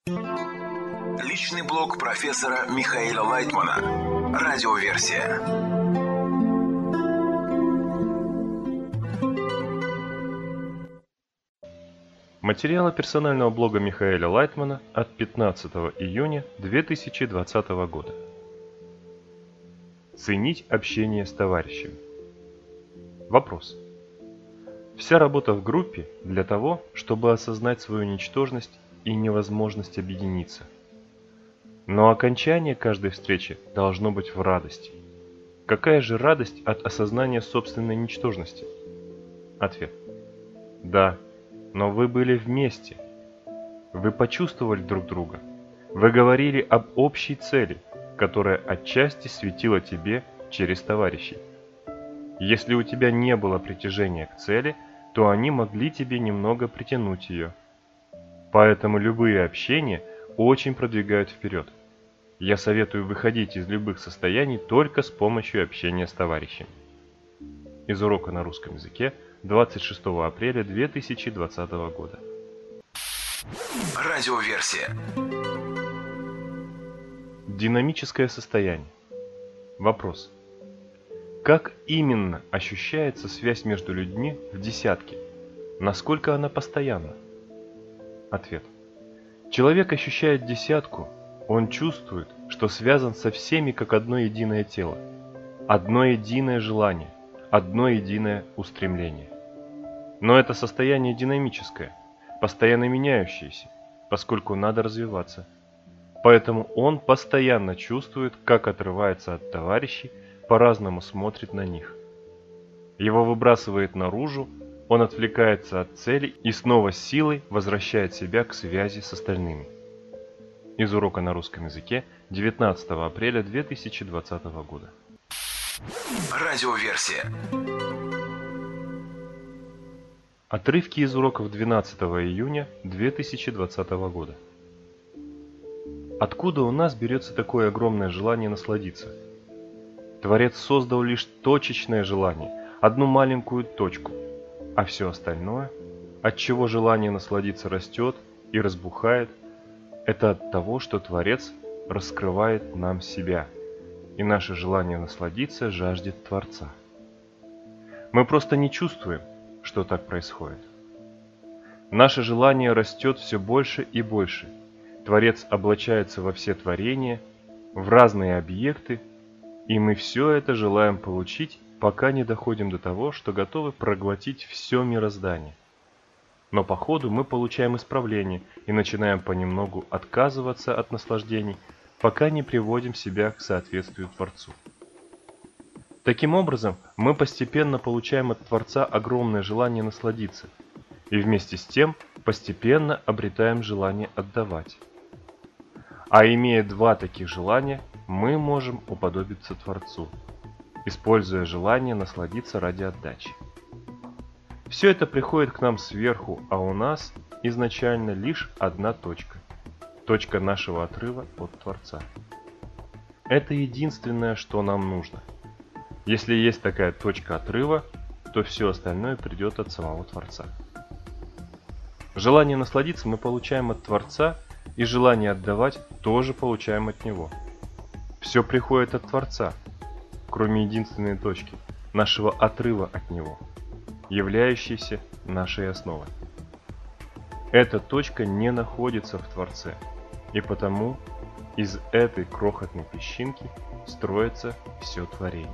Личный блог профессора Михаила Лайтмана. Радиоверсия. Материалы персонального блога Михаила Лайтмана от 15 июня 2020 года. Ценить общение с товарищами. Вопрос. Вся работа в группе для того, чтобы осознать свою ничтожность и невозможность объединиться. Но окончание каждой встречи должно быть в радости. Какая же радость от осознания собственной ничтожности? Ответ. Да, но вы были вместе. Вы почувствовали друг друга. Вы говорили об общей цели, которая отчасти светила тебе через товарищей. Если у тебя не было притяжения к цели, то они могли тебе немного притянуть ее. Поэтому любые общения очень продвигают вперед. Я советую выходить из любых состояний только с помощью общения с товарищами. Из урока на русском языке 26 апреля 2020 года. Радиоверсия. Динамическое состояние. Вопрос. Как именно ощущается связь между людьми в десятке? Насколько она постоянна? Ответ. Человек ощущает десятку, он чувствует, что связан со всеми как одно единое тело, одно единое желание, одно единое устремление. Но это состояние динамическое, постоянно меняющееся, поскольку надо развиваться. Поэтому он постоянно чувствует, как отрывается от товарищей, по-разному смотрит на них. Его выбрасывает наружу, он отвлекается от цели и снова с силой возвращает себя к связи с остальными. Из урока на русском языке 19 апреля 2020 года. Радиоверсия. Отрывки из уроков 12 июня 2020 года. Откуда у нас берется такое огромное желание насладиться? Творец создал лишь точечное желание, одну маленькую точку, а все остальное, от чего желание насладиться растет и разбухает, это от того, что Творец раскрывает нам себя, и наше желание насладиться жаждет Творца. Мы просто не чувствуем, что так происходит. Наше желание растет все больше и больше. Творец облачается во все творения, в разные объекты, и мы все это желаем получить, пока не доходим до того, что готовы проглотить все мироздание. Но по ходу мы получаем исправление и начинаем понемногу отказываться от наслаждений, пока не приводим себя к соответствию Творцу. Таким образом, мы постепенно получаем от Творца огромное желание насладиться, и вместе с тем постепенно обретаем желание отдавать. А имея два таких желания, мы можем уподобиться Творцу, используя желание насладиться ради отдачи. Все это приходит к нам сверху, а у нас изначально лишь одна точка – точка нашего отрыва от Творца. Это единственное, что нам нужно. Если есть такая точка отрыва, то все остальное придет от самого Творца. Желание насладиться мы получаем от Творца, и желание отдавать тоже получаем от Него. Все приходит от Творца, кроме единственной точки, нашего отрыва от Него, являющейся нашей основой. Эта точка не находится в Творце, и потому из этой крохотной песчинки строится все творение.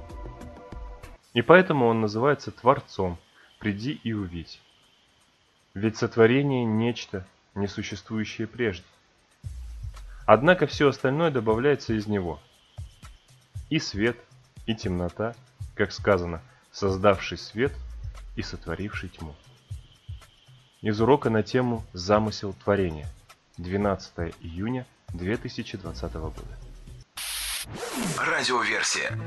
И поэтому он называется Творцом, приди и увидь. Ведь сотворение – нечто, не существующее прежде. Однако все остальное добавляется из него. И свет, и темнота, как сказано, создавший свет и сотворивший тьму. Из урока на тему «Замысел творения», 12 июня 2020 года. Радиоверсия.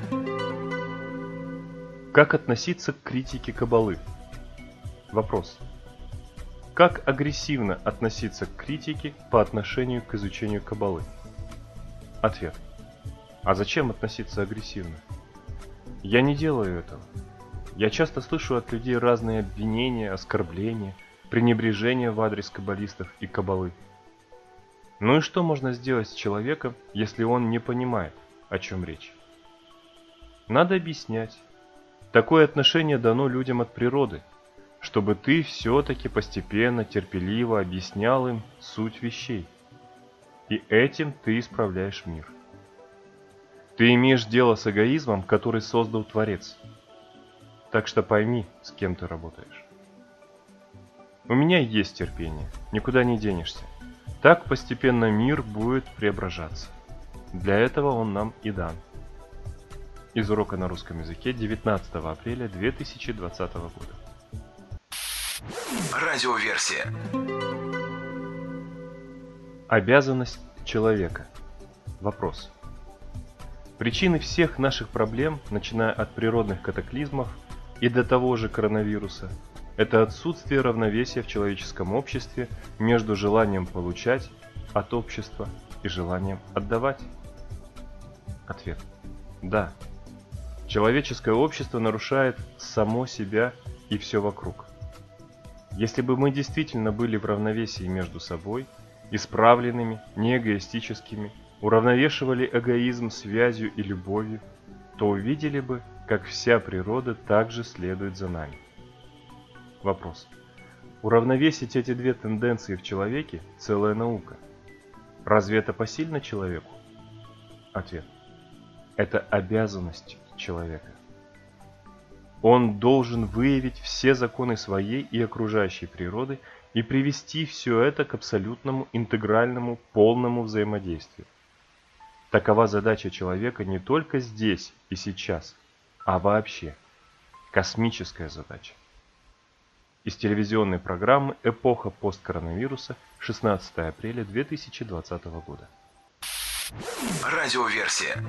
Как относиться к критике Каббалы? Вопрос. Как агрессивно относиться к критике по отношению к изучению Каббалы? Ответ. А зачем относиться агрессивно? Я не делаю этого. Я часто слышу от людей разные обвинения, оскорбления, пренебрежения в адрес каббалистов и Каббалы. Ну и что можно сделать с человеком, если он не понимает, о чем речь? Надо объяснять. Такое отношение дано людям от природы, чтобы ты все-таки постепенно, терпеливо объяснял им суть вещей. И этим ты исправляешь мир. Ты имеешь дело с эгоизмом, который создал Творец. Так что пойми, с кем ты работаешь. У меня есть терпение, никуда не денешься. Так постепенно мир будет преображаться. Для этого он нам и дан. Из урока на русском языке 19 апреля 2020 года. Радиоверсия. Обязанность человека. Вопрос. Причины всех наших проблем, начиная от природных катаклизмов и до того же коронавируса, это отсутствие равновесия в человеческом обществе между желанием получать от общества и желанием отдавать. Ответ. Да. Человеческое общество нарушает само себя и все вокруг. Если бы мы действительно были в равновесии между собой, исправленными, неэгоистическими, уравновешивали эгоизм связью и любовью, то увидели бы, как вся природа также следует за нами. Вопрос. Уравновесить эти две тенденции в человеке – целая наука. Разве это посильно человеку? Ответ. Это обязанность человека. Он должен выявить все законы своей и окружающей природы и привести все это к абсолютному, интегральному, полному взаимодействию. Такова задача человека не только здесь и сейчас, а вообще. Космическая задача. Из телевизионной программы «Эпоха посткоронавируса», 16 апреля 2020 года. Радиоверсия.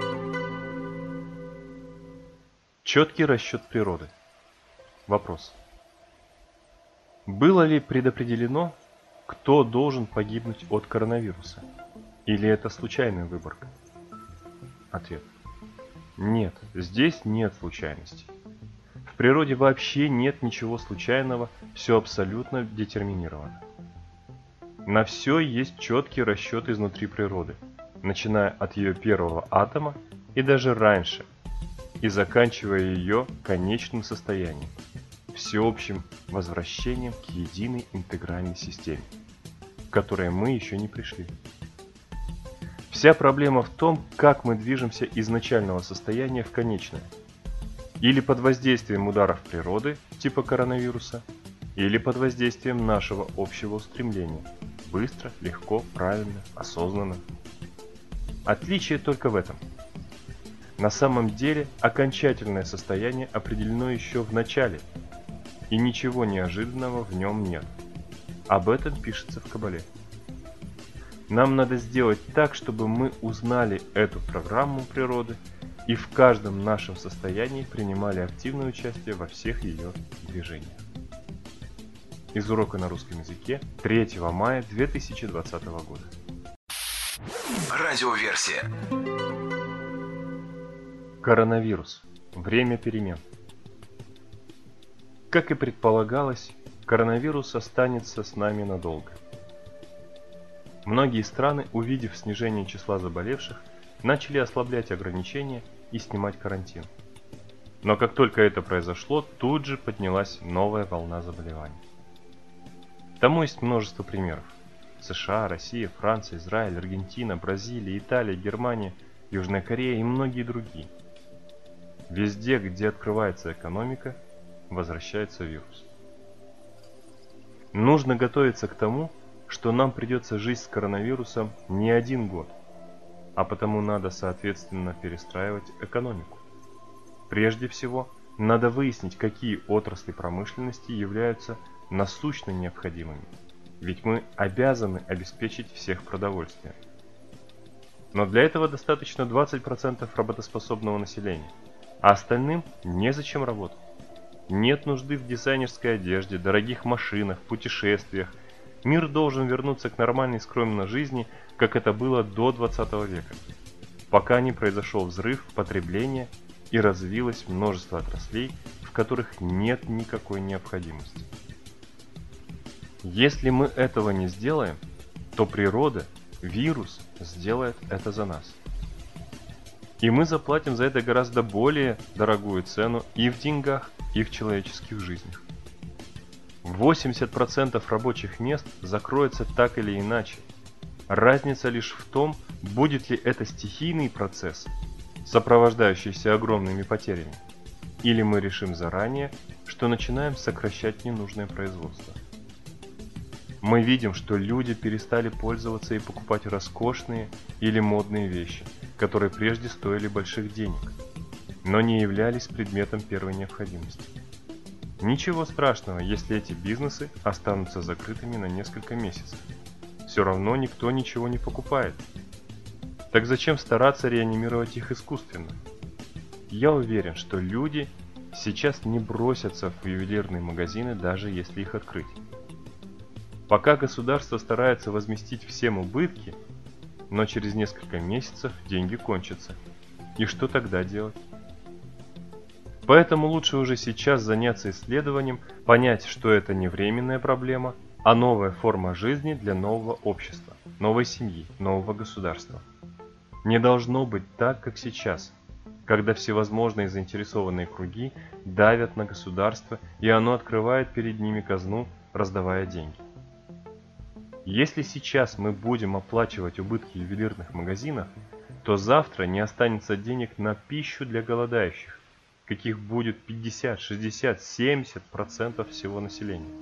Четкий расчет природы. Вопрос. Было ли предопределено, кто должен погибнуть от коронавируса? Или это случайная выборка? Ответ. Нет, здесь нет случайностей. В природе вообще нет ничего случайного, все абсолютно детерминировано. На все есть четкий расчет изнутри природы, начиная от ее первого атома и даже раньше, и заканчивая ее конечным состоянием, всеобщим возвращением к единой интегральной системе, к которой мы еще не пришли. Вся проблема в том, как мы движемся из начального состояния в конечное. Или под воздействием ударов природы, типа коронавируса, или под воздействием нашего общего устремления. Быстро, легко, правильно, осознанно. Отличие только в этом. На самом деле окончательное состояние определено еще в начале, и ничего неожиданного в нем нет. Об этом пишется в Кабале. Нам надо сделать так, чтобы мы узнали эту программу природы и в каждом нашем состоянии принимали активное участие во всех ее движениях. Из урока на русском языке 3 мая 2020 года. Радиоверсия. Коронавирус. Время перемен. Как и предполагалось, коронавирус останется с нами надолго. Многие страны, увидев снижение числа заболевших, начали ослаблять ограничения и снимать карантин. Но как только это произошло, тут же поднялась новая волна заболеваний. Тому есть множество примеров. США, Россия, Франция, Израиль, Аргентина, Бразилия, Италия, Германия, Южная Корея и многие другие. Везде, где открывается экономика, возвращается вирус. Нужно готовиться к тому, что нам придется жить с коронавирусом не 1 год, а потому надо соответственно перестраивать экономику. Прежде всего, надо выяснить, какие отрасли промышленности являются насущно необходимыми, ведь мы обязаны обеспечить всех продовольствием. Но для этого достаточно 20% работоспособного населения, а остальным незачем работать. Нет нужды в дизайнерской одежде, дорогих машинах, путешествиях. Мир должен вернуться к нормальной скромной жизни, как это было до 20 века, пока не произошел взрыв потребления и развилось множество отраслей, в которых нет никакой необходимости. Если мы этого не сделаем, то природа Вирус сделает это за нас. И мы заплатим за это гораздо более дорогую цену и в деньгах, и в человеческих жизнях. 80% рабочих мест закроется так или иначе. Разница лишь в том, будет ли это стихийный процесс, сопровождающийся огромными потерями, или мы решим заранее, что начинаем сокращать ненужное производство. Мы видим, что люди перестали пользоваться и покупать роскошные или модные вещи, которые прежде стоили больших денег, но не являлись предметом первой необходимости. Ничего страшного, если эти бизнесы останутся закрытыми на несколько месяцев. Все равно никто ничего не покупает. Так зачем стараться реанимировать их искусственно? Я уверен, что люди сейчас не бросятся в ювелирные магазины, даже если их открыть. Пока государство старается возместить всем убытки, но через несколько месяцев деньги кончатся. И что тогда делать? Поэтому лучше уже сейчас заняться исследованием, понять, что это не временная проблема, а новая форма жизни для нового общества, новой семьи, нового государства. Не должно быть так, как сейчас, когда всевозможные заинтересованные круги давят на государство, и оно открывает перед ними казну, раздавая деньги. Если сейчас мы будем оплачивать убытки ювелирных магазинов, то завтра не останется денег на пищу для голодающих, каких будет 50, 60, 70% всего населения.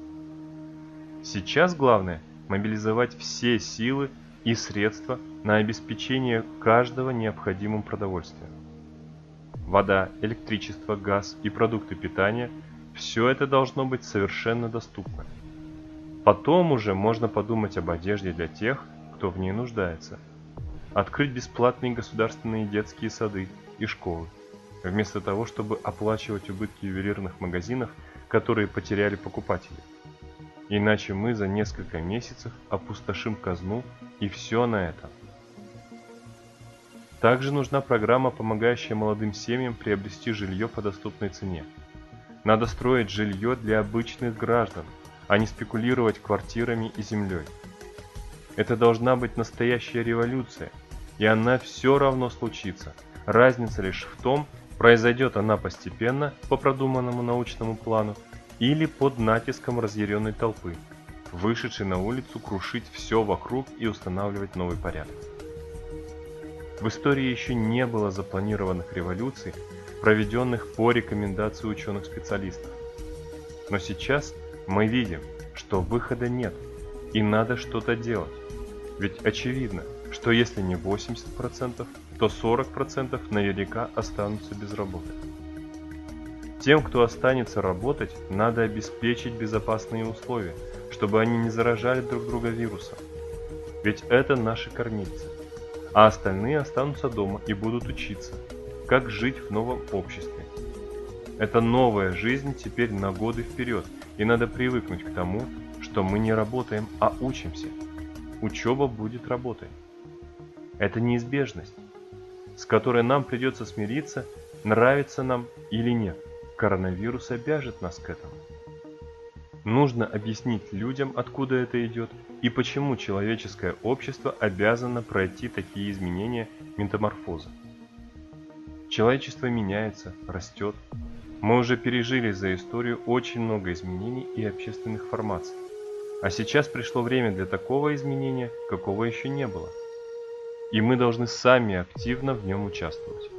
Сейчас главное мобилизовать все силы и средства на обеспечение каждого необходимым продовольствием. Вода, электричество, газ и продукты питания – все это должно быть совершенно доступно. Потом уже можно подумать об одежде для тех, кто в ней нуждается. Открыть бесплатные государственные детские сады и школы, вместо того, чтобы оплачивать убытки ювелирных магазинов, которые потеряли покупателей. Иначе мы за несколько месяцев опустошим казну, и все на этом. Также нужна программа, помогающая молодым семьям приобрести жилье по доступной цене. Надо строить жилье для обычных граждан, а не спекулировать квартирами и землей. Это должна быть настоящая революция, и она все равно случится. Разница лишь в том, произойдет она постепенно по продуманному научному плану или под натиском разъяренной толпы, вышедшей на улицу крушить все вокруг и устанавливать новый порядок. В истории еще не было запланированных революций, проведенных по рекомендации ученых-специалистов. Но сейчас мы видим, что выхода нет, и надо что-то делать. Ведь очевидно, что если не 80%, то 40% наверняка останутся без работы. Тем, кто останется работать, надо обеспечить безопасные условия, чтобы они не заражали друг друга вирусом. Ведь это наши кормильцы. А остальные останутся дома и будут учиться, как жить в новом обществе. Это новая жизнь теперь на годы вперед, и надо привыкнуть к тому, что мы не работаем, а учимся. Учеба будет работой. Это неизбежность, с которой нам придется смириться, нравится нам или нет. Коронавирус обяжет нас к этому. Нужно объяснить людям, откуда это идет и почему человеческое общество обязано пройти такие изменения, метаморфозы. Человечество меняется, растет. Мы уже пережили за историю очень много изменений и общественных формаций. А сейчас пришло время для такого изменения, какого еще не было. И мы должны сами активно в нем участвовать.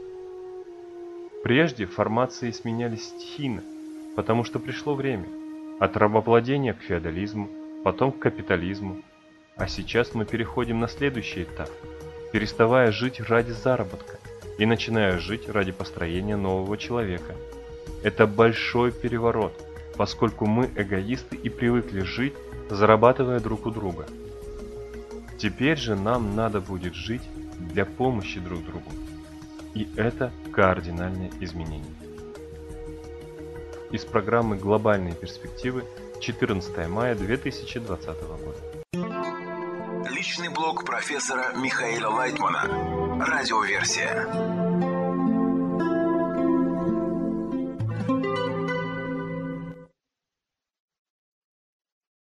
Прежде формации сменялись стихийно, потому что пришло время. От рабовладения к феодализму, потом к капитализму. А сейчас мы переходим на следующий этап, переставая жить ради заработка и начиная жить ради построения нового человека. Это большой переворот, поскольку мы эгоисты и привыкли жить, зарабатывая друг у друга. Теперь же нам надо будет жить для помощи друг другу. И это кардинальное изменение. Из программы «Глобальные перспективы», 14 мая 2020 года. Личный блог профессора Михаила Лайтмана. Радиоверсия.